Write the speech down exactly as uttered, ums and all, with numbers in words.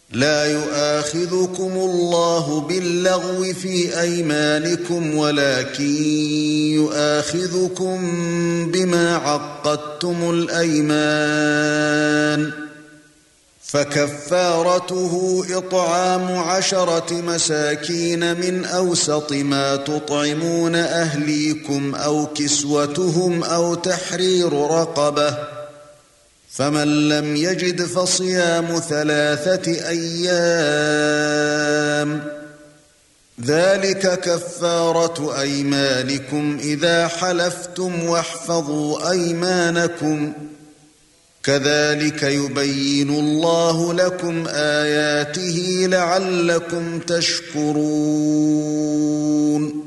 لا يؤاخذكم الله باللغو في أيمانكم ولكن يؤاخذكم بما عقدتم الأيمان فكفارته إطعام عشرة مساكين من أوسط ما تطعمون أهليكم أو كسوتهم أو تحرير رقبة فمن لم يجد فصيام ثلاثة أيام ذلك كفارة أيمانكم إذا حلفتم واحفظوا أيمانكم كذلك يبين الله لكم آياته لعلكم تشكرون